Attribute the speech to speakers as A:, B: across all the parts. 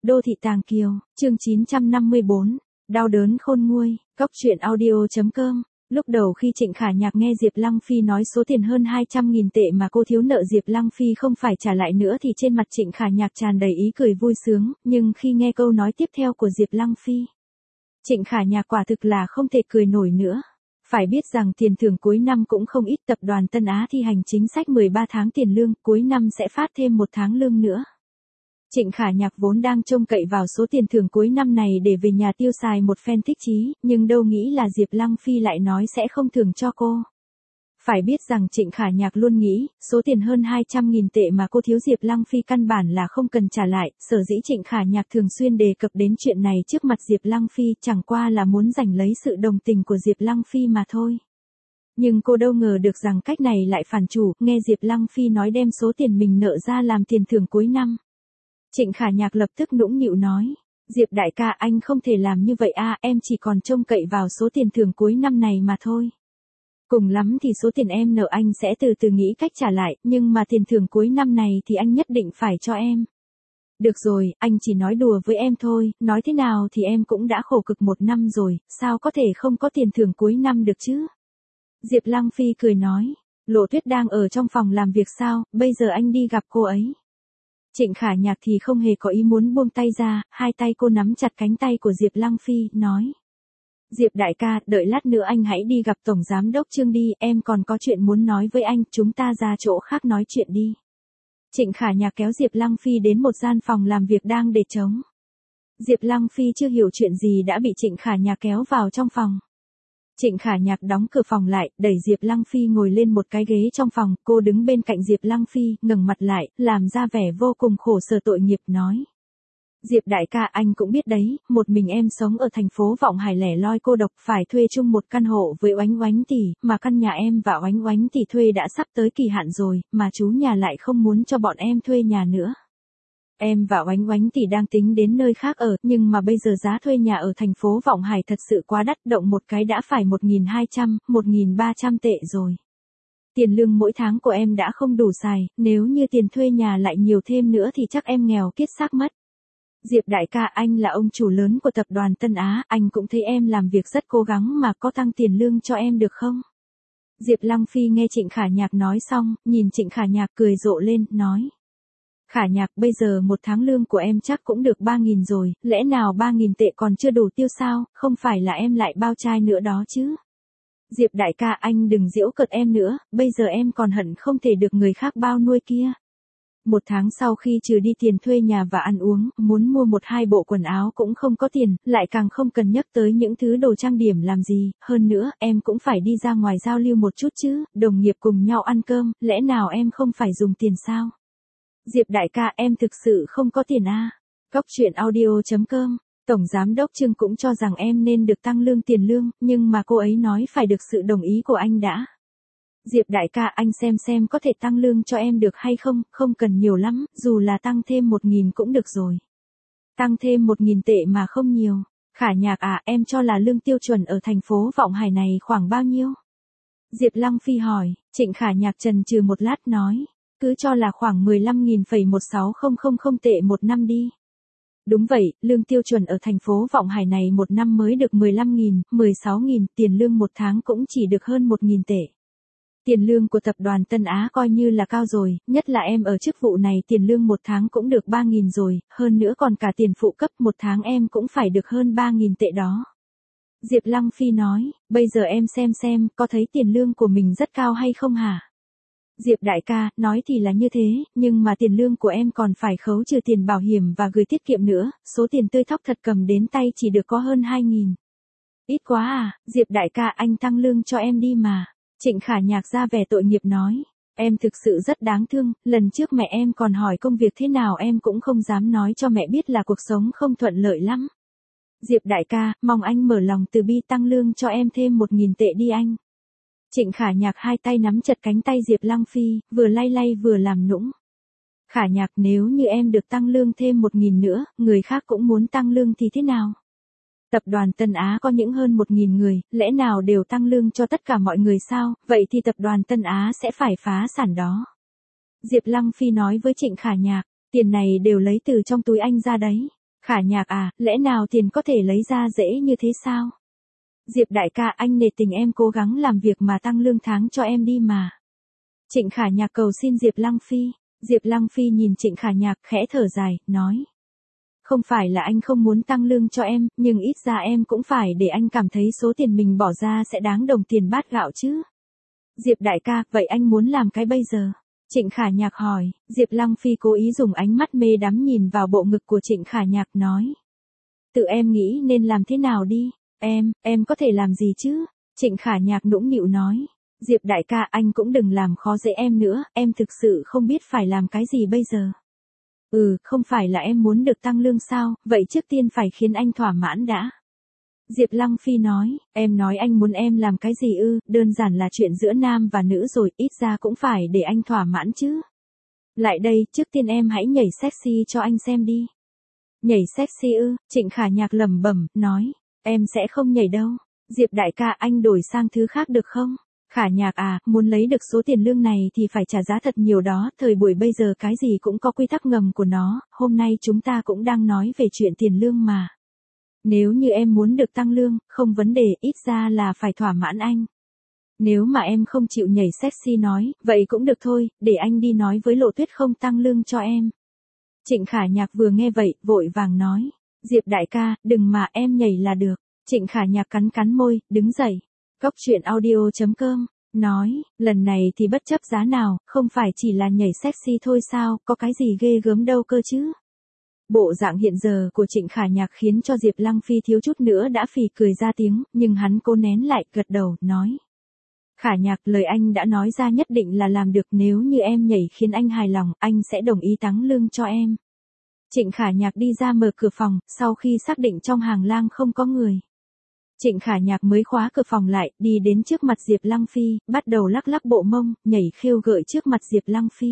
A: Đô thị Tàng Kiều, chương 954, đau đớn khôn nguôi, Cóc truyện audio.com. Lúc đầu khi Trịnh Khả Nhạc nghe Diệp Lăng Phi nói số tiền hơn 200.000 tệ mà cô thiếu nợ Diệp Lăng Phi không phải trả lại nữa thì trên mặt Trịnh Khả Nhạc tràn đầy ý cười vui sướng, nhưng khi nghe câu nói tiếp theo của Diệp Lăng Phi, Trịnh Khả Nhạc quả thực là không thể cười nổi nữa. Phải biết rằng tiền thưởng cuối năm cũng không ít, tập đoàn Tân Á thi hành chính sách 13 tháng tiền lương, cuối năm sẽ phát thêm 1 tháng lương nữa. Trịnh Khả Nhạc vốn đang trông cậy vào số tiền thưởng cuối năm này để về nhà tiêu xài một phen thích chí, nhưng đâu nghĩ là Diệp Lăng Phi lại nói sẽ không thưởng cho cô. Phải biết rằng Trịnh Khả Nhạc luôn nghĩ, số tiền hơn 200.000 tệ mà cô thiếu Diệp Lăng Phi căn bản là không cần trả lại, sở dĩ Trịnh Khả Nhạc thường xuyên đề cập đến chuyện này trước mặt Diệp Lăng Phi chẳng qua là muốn giành lấy sự đồng tình của Diệp Lăng Phi mà thôi. Nhưng cô đâu ngờ được rằng cách này lại phản chủ, nghe Diệp Lăng Phi nói đem số tiền mình nợ ra làm tiền thưởng cuối năm. Trịnh Khả Nhạc lập tức nũng nịu nói, Diệp đại ca anh không thể làm như vậy à, em chỉ còn trông cậy vào số tiền thưởng cuối năm này mà thôi. Cùng lắm thì số tiền em nợ anh sẽ từ từ nghĩ cách trả lại, nhưng mà tiền thưởng cuối năm này thì anh nhất định phải cho em. Được rồi, anh chỉ nói đùa với em thôi, nói thế nào thì em cũng đã khổ cực 1 năm rồi, sao có thể không có tiền thưởng cuối năm được chứ? Diệp Lăng Phi cười nói, Lộ Tuyết đang ở trong phòng làm việc sao, bây giờ anh đi gặp cô ấy. Trịnh Khả Nhạc thì không hề có ý muốn buông tay ra, hai tay cô nắm chặt cánh tay của Diệp Lăng Phi, nói. Diệp đại ca, đợi lát nữa anh hãy đi gặp Tổng Giám đốc Trương đi, em còn có chuyện muốn nói với anh, chúng ta ra chỗ khác nói chuyện đi. Trịnh Khả Nhạc kéo Diệp Lăng Phi đến một gian phòng làm việc đang để trống. Diệp Lăng Phi chưa hiểu chuyện gì đã bị Trịnh Khả Nhạc kéo vào trong phòng. Trịnh Khả Nhạc đóng cửa phòng lại, đẩy Diệp Lăng Phi ngồi lên một cái ghế trong phòng, cô đứng bên cạnh Diệp Lăng Phi, ngẩng mặt lại, làm ra vẻ vô cùng khổ sở tội nghiệp, nói. Diệp đại ca anh cũng biết đấy, một mình em sống ở thành phố Vọng Hải lẻ loi cô độc, phải thuê chung một căn hộ với Oánh Oánh tỷ, mà căn nhà em và Oánh Oánh tỷ thuê đã sắp tới kỳ hạn rồi, mà chú nhà lại không muốn cho bọn em thuê nhà nữa. Em và Oánh Oánh tỷ đang tính đến nơi khác ở, nhưng mà bây giờ giá thuê nhà ở thành phố Vọng Hải thật sự quá đắt, động một cái đã phải 1.200, 1.300 tệ rồi. Tiền lương mỗi tháng của em đã không đủ xài, nếu như tiền thuê nhà lại nhiều thêm nữa thì chắc em nghèo kiết xác mất. Diệp đại ca, anh là ông chủ lớn của tập đoàn Tân Á, anh cũng thấy em làm việc rất cố gắng mà, có tăng tiền lương cho em được không? Diệp Lăng Phi nghe Trịnh Khả Nhạc nói xong, nhìn Trịnh Khả Nhạc cười rộ lên, nói. Khả Nhạc, bây giờ 1 tháng lương của em chắc cũng được 3.000 rồi, lẽ nào 3.000 tệ còn chưa đủ tiêu sao, không phải là em lại bao trai nữa đó chứ? Diệp đại ca, anh đừng giễu cợt em nữa, bây giờ em còn hận không thể được người khác bao nuôi kia. 1 tháng sau khi trừ đi tiền thuê nhà và ăn uống, muốn mua 1-2 bộ quần áo cũng không có tiền, lại càng không cần nhắc tới những thứ đồ trang điểm làm gì, hơn nữa, em cũng phải đi ra ngoài giao lưu một chút chứ, đồng nghiệp cùng nhau ăn cơm, lẽ nào em không phải dùng tiền sao? Diệp đại ca, em thực sự không có tiền à? Cóc truyện audio.com. Tổng Giám đốc Trương cũng cho rằng em nên được tăng lương tiền lương, nhưng mà cô ấy nói phải được sự đồng ý của anh đã. Diệp đại ca, anh xem có thể tăng lương cho em được hay không, không cần nhiều lắm, dù là tăng thêm 1.000 cũng được rồi. Tăng thêm 1.000 tệ mà không nhiều. Khả Nhạc à, em cho là lương tiêu chuẩn ở thành phố Vọng Hải này khoảng bao nhiêu? Diệp Lăng Phi hỏi. Trịnh Khả Nhạc chần chừ một lát nói. Cứ cho là khoảng 15.16000 tệ 1 năm đi. Đúng vậy, lương tiêu chuẩn ở thành phố Vọng Hải này 1 năm mới được 15.000, 16.000, tiền lương 1 tháng cũng chỉ được hơn 1.000 tệ. Tiền lương của tập đoàn Tân Á coi như là cao rồi, nhất là em ở chức vụ này tiền lương 1 tháng cũng được 3.000 rồi, hơn nữa còn cả tiền phụ cấp 1 tháng em cũng phải được hơn 3.000 tệ đó. Diệp Lăng Phi nói, bây giờ em xem, có thấy tiền lương của mình rất cao hay không hả? Diệp đại ca, nói thì là như thế, nhưng mà tiền lương của em còn phải khấu trừ tiền bảo hiểm và gửi tiết kiệm nữa, số tiền tươi thóc thật cầm đến tay chỉ được có hơn 2.000. Ít quá à, Diệp đại ca, anh tăng lương cho em đi mà. Trịnh Khả Nhạc ra vẻ tội nghiệp nói, em thực sự rất đáng thương, lần trước mẹ em còn hỏi công việc thế nào em cũng không dám nói cho mẹ biết là cuộc sống không thuận lợi lắm. Diệp đại ca, mong anh mở lòng từ bi tăng lương cho em thêm 1.000 tệ đi anh. Trịnh Khả Nhạc hai tay nắm chặt cánh tay Diệp Lăng Phi, vừa lay vừa làm nũng. Khả Nhạc, nếu như em được tăng lương thêm 1.000 nữa, người khác cũng muốn tăng lương thì thế nào? Tập đoàn Tân Á có những hơn 1.000 người, lẽ nào đều tăng lương cho tất cả mọi người sao, vậy thì tập đoàn Tân Á sẽ phải phá sản đó. Diệp Lăng Phi nói với Trịnh Khả Nhạc, tiền này đều lấy từ trong túi anh ra đấy. Khả Nhạc à, lẽ nào tiền có thể lấy ra dễ như thế sao? Diệp đại ca, anh nể tình em cố gắng làm việc mà tăng lương tháng cho em đi mà. Trịnh Khả Nhạc cầu xin Diệp Lăng Phi. Diệp Lăng Phi nhìn Trịnh Khả Nhạc khẽ thở dài, nói. Không phải là anh không muốn tăng lương cho em, nhưng ít ra em cũng phải để anh cảm thấy số tiền mình bỏ ra sẽ đáng đồng tiền bát gạo chứ. Diệp đại ca, vậy anh muốn làm cái bây giờ? Trịnh Khả Nhạc hỏi. Diệp Lăng Phi cố ý dùng ánh mắt mê đắm nhìn vào bộ ngực của Trịnh Khả Nhạc, nói. Tự em nghĩ nên làm thế nào đi? Em có thể làm gì chứ? Trịnh Khả Nhạc nũng nịu nói. Diệp đại ca, anh cũng đừng làm khó dễ em nữa, em thực sự không biết phải làm cái gì bây giờ. Không phải là em muốn được tăng lương sao, vậy trước tiên phải khiến anh thỏa mãn đã. Diệp Lăng Phi nói, em nói anh muốn em làm cái gì đơn giản là chuyện giữa nam và nữ rồi, ít ra cũng phải để anh thỏa mãn chứ. Lại đây, trước tiên em hãy nhảy sexy cho anh xem đi. Nhảy sexy Trịnh Khả Nhạc lẩm bẩm, nói, em sẽ không nhảy đâu. Diệp đại ca, anh đổi sang thứ khác được không? Khả Nhạc à, muốn lấy được số tiền lương này thì phải trả giá thật nhiều đó, thời buổi bây giờ cái gì cũng có quy tắc ngầm của nó, hôm nay chúng ta cũng đang nói về chuyện tiền lương mà. Nếu như em muốn được tăng lương, không vấn đề, ít ra là phải thỏa mãn anh. Nếu mà em không chịu nhảy sexy nói, vậy cũng được thôi, để anh đi nói với Lộ Tuyết không tăng lương cho em. Trịnh Khả Nhạc vừa nghe vậy, vội vàng nói, Diệp đại ca, đừng mà, em nhảy là được. Trịnh Khả Nhạc cắn cắn môi, đứng dậy. Cóc truyện audio.com, nói, lần này thì bất chấp giá nào, không phải chỉ là nhảy sexy thôi sao, có cái gì ghê gớm đâu cơ chứ. Bộ dạng hiện giờ của Trịnh Khả Nhạc khiến cho Diệp Lăng Phi thiếu chút nữa đã phì cười ra tiếng, nhưng hắn cố nén lại, gật đầu, nói. Khả Nhạc, lời anh đã nói ra nhất định là làm được, nếu như em nhảy khiến anh hài lòng, anh sẽ đồng ý tăng lương cho em. Trịnh Khả Nhạc đi ra mở cửa phòng, sau khi xác định trong hàng lang không có người. Trịnh Khả Nhạc mới khóa cửa phòng lại, đi đến trước mặt Diệp Lăng Phi, bắt đầu lắc lắc bộ mông, nhảy khêu gợi trước mặt Diệp Lăng Phi.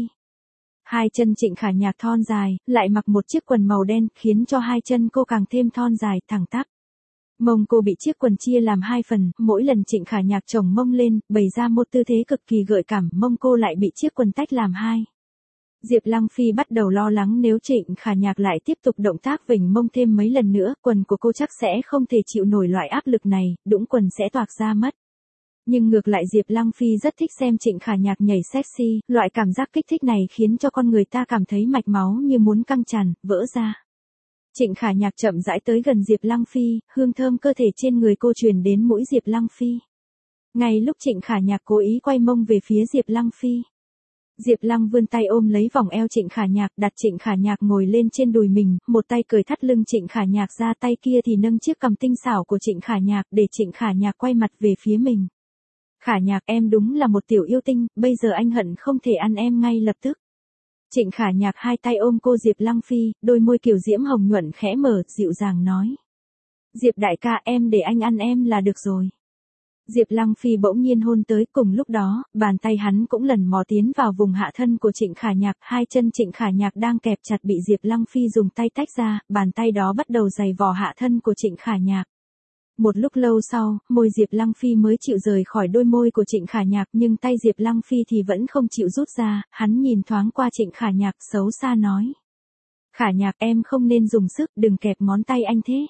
A: Hai chân Trịnh Khả Nhạc thon dài, lại mặc một chiếc quần màu đen, khiến cho hai chân cô càng thêm thon dài, thẳng tắp. Mông cô bị chiếc quần chia làm hai phần, mỗi lần Trịnh Khả Nhạc chồng mông lên, bày ra một tư thế cực kỳ gợi cảm, mông cô lại bị chiếc quần tách làm hai. Diệp Lăng Phi bắt đầu lo lắng nếu Trịnh Khả Nhạc lại tiếp tục động tác vểnh mông thêm mấy lần nữa, quần của cô chắc sẽ không thể chịu nổi loại áp lực này, đũng quần sẽ toạc ra mất. Nhưng ngược lại Diệp Lăng Phi rất thích xem Trịnh Khả Nhạc nhảy sexy, loại cảm giác kích thích này khiến cho con người ta cảm thấy mạch máu như muốn căng tràn, vỡ ra. Trịnh Khả Nhạc chậm rãi tới gần Diệp Lăng Phi, hương thơm cơ thể trên người cô truyền đến mũi Diệp Lăng Phi. Ngay lúc Trịnh Khả Nhạc cố ý quay mông về phía Diệp Lăng Phi, Diệp Lăng vươn tay ôm lấy vòng eo Trịnh Khả Nhạc, đặt Trịnh Khả Nhạc ngồi lên trên đùi mình, một tay cởi thắt lưng Trịnh Khả Nhạc ra, tay kia thì nâng chiếc cằm tinh xảo của Trịnh Khả Nhạc để Trịnh Khả Nhạc quay mặt về phía mình. Khả Nhạc, em đúng là một tiểu yêu tinh, bây giờ anh hận không thể ăn em ngay lập tức. Trịnh Khả Nhạc hai tay ôm cô Diệp Lăng Phi, đôi môi kiều diễm hồng nhuận khẽ mở, dịu dàng nói. Diệp đại ca, em để anh ăn em là được rồi. Diệp Lăng Phi bỗng nhiên hôn tới, cùng lúc đó, bàn tay hắn cũng lần mò tiến vào vùng hạ thân của Trịnh Khả Nhạc, hai chân Trịnh Khả Nhạc đang kẹp chặt bị Diệp Lăng Phi dùng tay tách ra, bàn tay đó bắt đầu giày vò hạ thân của Trịnh Khả Nhạc. Một lúc lâu sau, môi Diệp Lăng Phi mới chịu rời khỏi đôi môi của Trịnh Khả Nhạc, nhưng tay Diệp Lăng Phi thì vẫn không chịu rút ra, hắn nhìn thoáng qua Trịnh Khả Nhạc, xấu xa nói. Khả Nhạc, em không nên dùng sức, đừng kẹp ngón tay anh thế.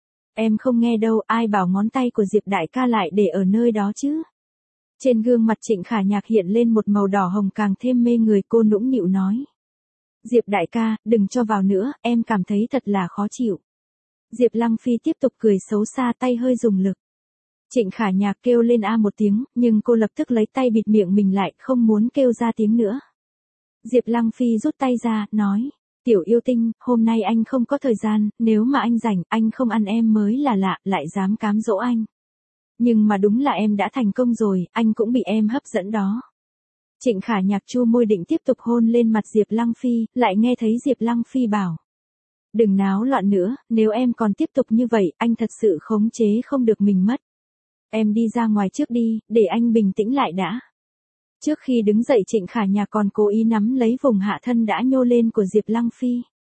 A: Em không nghe đâu, ai bảo ngón tay của Diệp đại ca lại để ở nơi đó chứ. Trên gương mặt Trịnh Khả Nhạc hiện lên một màu đỏ hồng càng thêm mê người, cô nũng nịu nói. Diệp đại ca, đừng cho vào nữa, em cảm thấy thật là khó chịu. Diệp Lăng Phi tiếp tục cười xấu xa, tay hơi dùng lực. Trịnh Khả Nhạc kêu lên a một tiếng, nhưng cô lập tức lấy tay bịt miệng mình lại, không muốn kêu ra tiếng nữa. Diệp Lăng Phi rút tay ra, nói. Tiểu yêu tinh, hôm nay anh không có thời gian, nếu mà anh rảnh, anh không ăn em mới là lạ, lại dám cám dỗ anh. Nhưng mà đúng là em đã thành công rồi, anh cũng bị em hấp dẫn đó. Trịnh Khả Nhạc chu môi định tiếp tục hôn lên mặt Diệp Lăng Phi, lại nghe thấy Diệp Lăng Phi bảo. Đừng náo loạn nữa, nếu em còn tiếp tục như vậy, anh thật sự khống chế không được mình mất. Em đi ra ngoài trước đi, để anh bình tĩnh lại đã. Trước khi đứng dậy Trịnh Khả Nhạc còn cố ý nắm lấy vùng hạ thân đã nhô lên của Diệp Lăng Phi.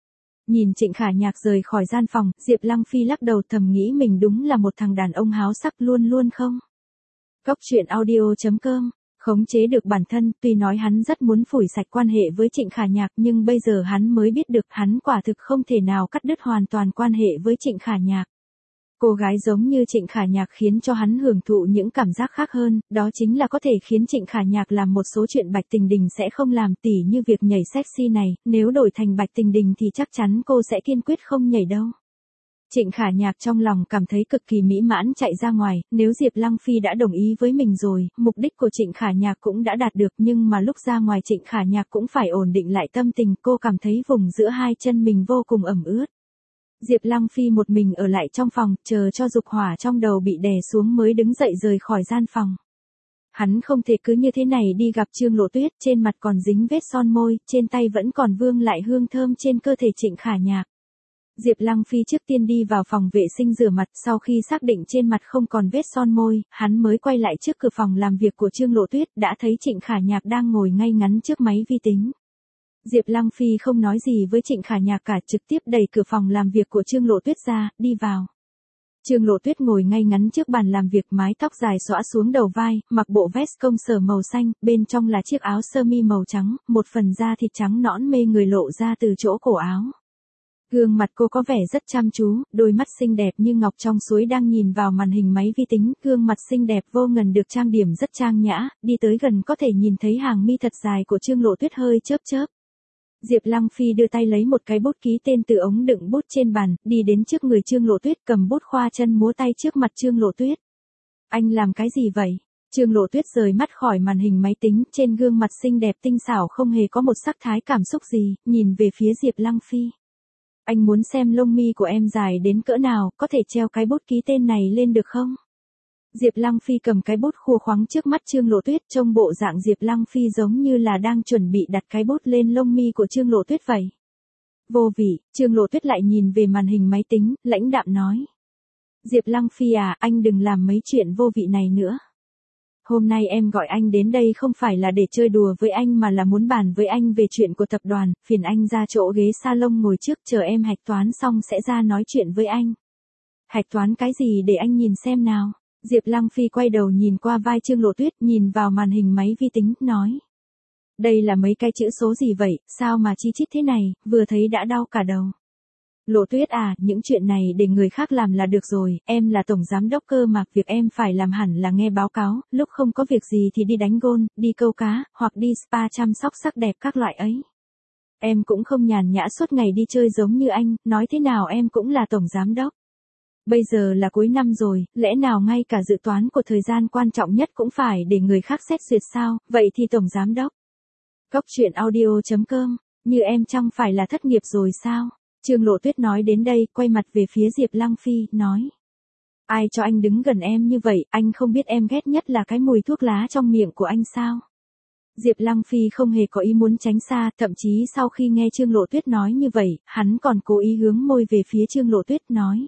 A: Nhìn Trịnh Khả Nhạc rời khỏi gian phòng, Diệp Lăng Phi lắc đầu thầm nghĩ mình đúng là một thằng đàn ông háo sắc luôn luôn không. Cóc truyện audio.com Khống chế được bản thân, tuy nói hắn rất muốn phủi sạch quan hệ với Trịnh Khả Nhạc nhưng bây giờ hắn mới biết được hắn quả thực không thể nào cắt đứt hoàn toàn quan hệ với Trịnh Khả Nhạc. Cô gái giống như Trịnh Khả Nhạc khiến cho hắn hưởng thụ những cảm giác khác hơn, đó chính là có thể khiến Trịnh Khả Nhạc làm một số chuyện Bạch Tình Đình sẽ không làm, tỉ như việc nhảy sexy này, nếu đổi thành Bạch Tình Đình thì chắc chắn cô sẽ kiên quyết không nhảy đâu. Trịnh Khả Nhạc trong lòng cảm thấy cực kỳ mỹ mãn chạy ra ngoài, nếu Diệp Lăng Phi đã đồng ý với mình rồi, mục đích của Trịnh Khả Nhạc cũng đã đạt được nhưng mà lúc ra ngoài Trịnh Khả Nhạc cũng phải ổn định lại tâm tình, cô cảm thấy vùng giữa hai chân mình vô cùng ẩm ướt. Diệp Lăng Phi một mình ở lại trong phòng, chờ cho dục hỏa trong đầu bị đè xuống mới đứng dậy rời khỏi gian phòng. Hắn không thể cứ như thế này đi gặp Trương Lộ Tuyết, trên mặt còn dính vết son môi, trên tay vẫn còn vương lại hương thơm trên cơ thể Trịnh Khả Nhạc. Diệp Lăng Phi trước tiên đi vào phòng vệ sinh rửa mặt, sau khi xác định trên mặt không còn vết son môi, hắn mới quay lại trước cửa phòng làm việc của Trương Lộ Tuyết, đã thấy Trịnh Khả Nhạc đang ngồi ngay ngắn trước máy vi tính. Diệp Lăng Phi không nói gì với Trịnh Khả Nhạc cả, trực tiếp đẩy cửa phòng làm việc của Trương Lộ Tuyết ra, đi vào. Trương Lộ Tuyết ngồi ngay ngắn trước bàn làm việc, mái tóc dài xõa xuống đầu vai, mặc bộ vest công sở màu xanh, bên trong là chiếc áo sơ mi màu trắng, một phần da thịt trắng nõn mê người lộ ra từ chỗ cổ áo. Gương mặt cô có vẻ rất chăm chú, đôi mắt xinh đẹp như ngọc trong suối đang nhìn vào màn hình máy vi tính, gương mặt xinh đẹp vô ngần được trang điểm rất trang nhã, đi tới gần có thể nhìn thấy hàng mi thật dài của Trương Lộ Tuyết hơi chớp chớp. Diệp Lăng Phi đưa tay lấy một cái bút ký tên từ ống đựng bút trên bàn, đi đến trước người Trương Lộ Tuyết, cầm bút khoa chân múa tay trước mặt Trương Lộ Tuyết. Anh làm cái gì vậy? Trương Lộ Tuyết rời mắt khỏi màn hình máy tính, trên gương mặt xinh đẹp tinh xảo không hề có một sắc thái cảm xúc gì, nhìn về phía Diệp Lăng Phi. Anh muốn xem lông mi của em dài đến cỡ nào, có thể treo cái bút ký tên này lên được không? Diệp Lăng Phi cầm cái bút khua khoắng trước mắt Trương Lộ Tuyết, trông bộ dạng Diệp Lăng Phi giống như là đang chuẩn bị đặt cái bút lên lông mi của Trương Lộ Tuyết vậy. Vô vị, Trương Lộ Tuyết lại nhìn về màn hình máy tính, lãnh đạm nói. Diệp Lăng Phi à, anh đừng làm mấy chuyện vô vị này nữa. Hôm nay em gọi anh đến đây không phải là để chơi đùa với anh mà là muốn bàn với anh về chuyện của tập đoàn, phiền anh ra chỗ ghế salon ngồi trước, chờ em hạch toán xong sẽ ra nói chuyện với anh. Hạch toán cái gì để anh nhìn xem nào? Diệp Lăng Phi quay đầu nhìn qua vai Trương Lộ Tuyết, nhìn vào màn hình máy vi tính, nói. Đây là mấy cái chữ số gì vậy, sao mà chi chít thế này, vừa thấy đã đau cả đầu. Lộ Tuyết à, những chuyện này để người khác làm là được rồi, em là tổng giám đốc cơ mà, việc em phải làm hẳn là nghe báo cáo, lúc không có việc gì thì đi đánh golf, đi câu cá, hoặc đi spa chăm sóc sắc đẹp các loại ấy. Em cũng không nhàn nhã suốt ngày đi chơi giống như anh, nói thế nào em cũng là tổng giám đốc. Bây giờ là cuối năm rồi, lẽ nào ngay cả dự toán của thời gian quan trọng nhất cũng phải để người khác xét duyệt sao, vậy thì tổng giám đốc. Cốc truyện audio.com, như em chẳng phải là thất nghiệp rồi sao? Trương Lộ Tuyết nói đến đây, quay mặt về phía Diệp Lăng Phi, nói. Ai cho anh đứng gần em như vậy, anh không biết em ghét nhất là cái mùi thuốc lá trong miệng của anh sao? Diệp Lăng Phi không hề có ý muốn tránh xa, thậm chí sau khi nghe Trương Lộ Tuyết nói như vậy, hắn còn cố ý hướng môi về phía Trương Lộ Tuyết, nói.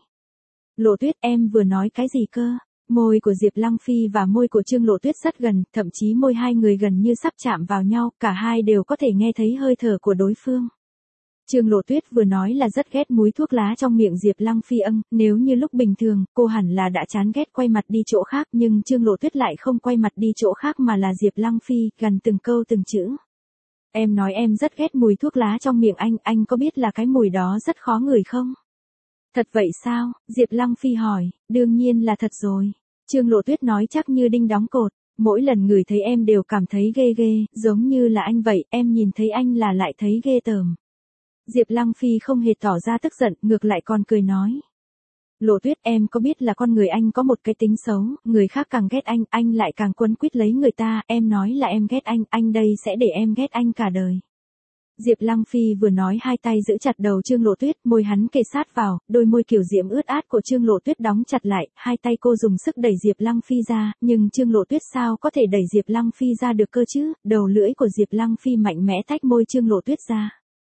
A: Lộ Tuyết, em vừa nói cái gì cơ? Môi của Diệp Lăng Phi và môi của Trương Lộ Tuyết rất gần, thậm chí môi hai người gần như sắp chạm vào nhau, cả hai đều có thể nghe thấy hơi thở của đối phương. Trương Lộ Tuyết vừa nói là rất ghét mùi thuốc lá trong miệng Diệp Lăng Phi nếu như lúc bình thường, cô hẳn là đã chán ghét quay mặt đi chỗ khác, nhưng Trương Lộ Tuyết lại không quay mặt đi chỗ khác mà là Diệp Lăng Phi, gần từng câu từng chữ. Em nói em rất ghét mùi thuốc lá trong miệng anh có biết là cái mùi đó rất khó ngửi không? Thật vậy sao? Diệp Lăng Phi hỏi, đương nhiên là thật rồi. Trương Lộ Tuyết nói chắc như đinh đóng cột, mỗi lần ngửi thấy em đều cảm thấy ghê ghê, giống như là anh vậy, em nhìn thấy anh là lại thấy ghê tởm. Diệp Lăng Phi không hề tỏ ra tức giận, ngược lại còn cười nói. Lộ Tuyết, em có biết là con người anh có một cái tính xấu, người khác càng ghét anh lại càng quấn quýt lấy người ta, em nói là em ghét anh đây sẽ để em ghét anh cả đời. Diệp Lăng Phi vừa nói hai tay giữ chặt đầu Trương Lộ Tuyết, môi hắn kề sát vào, đôi môi kiều diễm ướt át của Trương Lộ Tuyết đóng chặt lại, hai tay cô dùng sức đẩy Diệp Lăng Phi ra, nhưng Trương Lộ Tuyết sao có thể đẩy Diệp Lăng Phi ra được cơ chứ, đầu lưỡi của Diệp Lăng Phi mạnh mẽ tách môi Trương Lộ Tuyết ra.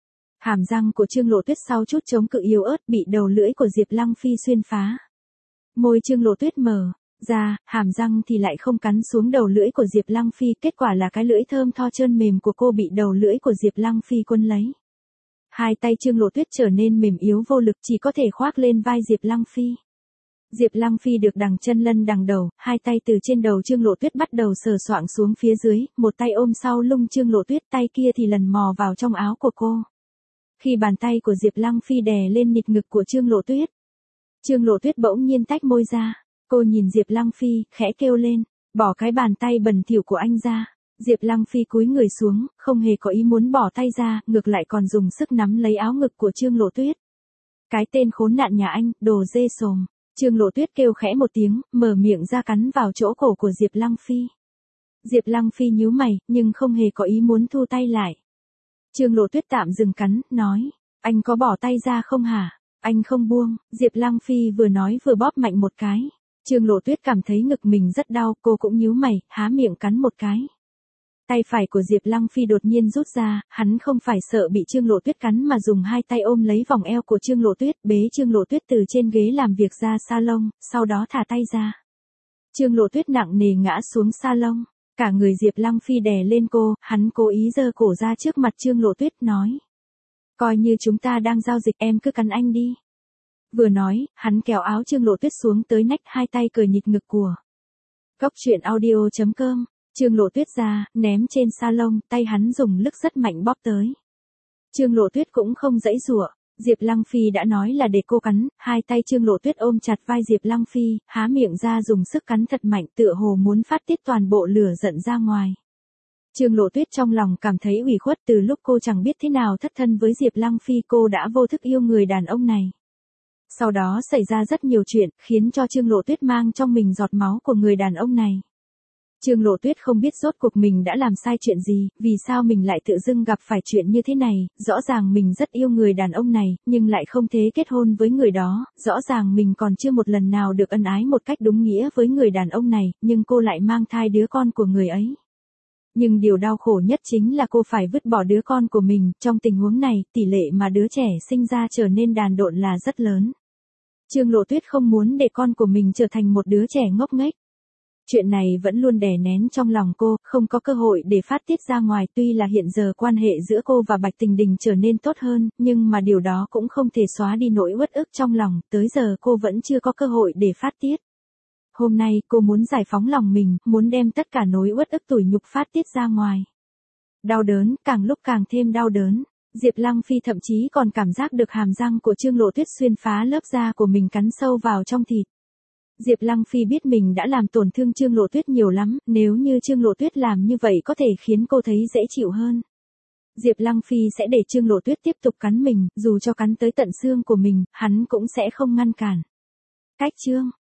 A: Hàm răng của Trương Lộ Tuyết sau chút chống cự yếu ớt bị đầu lưỡi của Diệp Lăng Phi xuyên phá. Môi Trương Lộ Tuyết mở ra, hàm răng thì lại không cắn xuống đầu lưỡi của Diệp Lăng Phi, kết quả là cái lưỡi thơm tho trơn mềm của cô bị đầu lưỡi của Diệp Lăng Phi quấn lấy. Hai tay Trương Lộ Tuyết trở nên mềm yếu vô lực, chỉ có thể khoác lên vai Diệp Lăng Phi. Diệp Lăng Phi được đằng chân lân đằng đầu, hai tay từ trên đầu Trương Lộ Tuyết bắt đầu sờ soạng xuống phía dưới, một tay ôm sau lưng Trương Lộ Tuyết, tay kia thì lần mò vào trong áo của cô. Khi bàn tay của Diệp Lăng Phi đè lên nịt ngực của Trương Lộ Tuyết, Trương Lộ Tuyết bỗng nhiên tách môi ra, cô nhìn Diệp Lăng Phi, khẽ kêu lên, bỏ cái bàn tay bẩn thỉu của anh ra. Diệp Lăng Phi cúi người xuống, không hề có ý muốn bỏ tay ra, ngược lại còn dùng sức nắm lấy áo ngực của Trương Lộ Tuyết. Cái tên khốn nạn nhà anh, đồ dê sồm. Trương Lộ Tuyết kêu khẽ một tiếng, mở miệng ra cắn vào chỗ cổ của Diệp Lăng Phi. Diệp Lăng Phi nhíu mày, nhưng không hề có ý muốn thu tay lại. Trương Lộ Tuyết tạm dừng cắn, nói, anh có bỏ tay ra không hả? Anh không buông. Diệp Lăng Phi vừa nói vừa bóp mạnh một cái. Trương Lộ Tuyết cảm thấy ngực mình rất đau, cô cũng nhíu mày, há miệng cắn một cái. Tay phải của Diệp Lăng Phi đột nhiên rút ra, hắn không phải sợ bị Trương Lộ Tuyết cắn mà dùng hai tay ôm lấy vòng eo của Trương Lộ Tuyết, bế Trương Lộ Tuyết từ trên ghế làm việc ra salon, sau đó thả tay ra. Trương Lộ Tuyết nặng nề ngã xuống salon, cả người Diệp Lăng Phi đè lên cô, hắn cố ý giơ cổ ra trước mặt Trương Lộ Tuyết nói. Coi như chúng ta đang giao dịch, em cứ cắn anh đi. Vừa nói, hắn kéo áo Trương Lộ Tuyết xuống tới nách, hai tay cởi nhịt ngực của. Cóc truyện audio.com. Trương Lộ Tuyết ra, ném trên salon, tay hắn dùng lực rất mạnh bóp tới. Trương Lộ Tuyết cũng không giãy giụa, Diệp Lăng Phi đã nói là để cô cắn, hai tay Trương Lộ Tuyết ôm chặt vai Diệp Lăng Phi, há miệng ra dùng sức cắn thật mạnh, tựa hồ muốn phát tiết toàn bộ lửa giận ra ngoài. Trương Lộ Tuyết trong lòng cảm thấy ủy khuất, từ lúc cô chẳng biết thế nào thất thân với Diệp Lăng Phi, cô đã vô thức yêu người đàn ông này. Sau đó xảy ra rất nhiều chuyện, khiến cho Trương Lộ Tuyết mang trong mình giọt máu của người đàn ông này. Trương Lộ Tuyết không biết rốt cuộc mình đã làm sai chuyện gì, vì sao mình lại tự dưng gặp phải chuyện như thế này, rõ ràng mình rất yêu người đàn ông này, nhưng lại không thể kết hôn với người đó, rõ ràng mình còn chưa một lần nào được ân ái một cách đúng nghĩa với người đàn ông này, nhưng cô lại mang thai đứa con của người ấy. Nhưng điều đau khổ nhất chính là cô phải vứt bỏ đứa con của mình, trong tình huống này, tỷ lệ mà đứa trẻ sinh ra trở nên đàn độn là rất lớn. Trương Lộ Tuyết không muốn để con của mình trở thành một đứa trẻ ngốc nghếch. Chuyện này vẫn luôn đè nén trong lòng cô, không có cơ hội để phát tiết ra ngoài, tuy là hiện giờ quan hệ giữa cô và Bạch Tình Đình trở nên tốt hơn, nhưng mà điều đó cũng không thể xóa đi nỗi uất ức trong lòng, tới giờ cô vẫn chưa có cơ hội để phát tiết. Hôm nay cô muốn giải phóng lòng mình, muốn đem tất cả nỗi uất ức tủi nhục phát tiết ra ngoài. Đau đớn, càng lúc càng thêm đau đớn. Diệp Lăng Phi thậm chí còn cảm giác được hàm răng của Trương Lộ Tuyết xuyên phá lớp da của mình cắn sâu vào trong thịt. Diệp Lăng Phi biết mình đã làm tổn thương Trương Lộ Tuyết nhiều lắm, nếu như Trương Lộ Tuyết làm như vậy có thể khiến cô thấy dễ chịu hơn. Diệp Lăng Phi sẽ để Trương Lộ Tuyết tiếp tục cắn mình, dù cho cắn tới tận xương của mình, hắn cũng sẽ không ngăn cản. Cách chương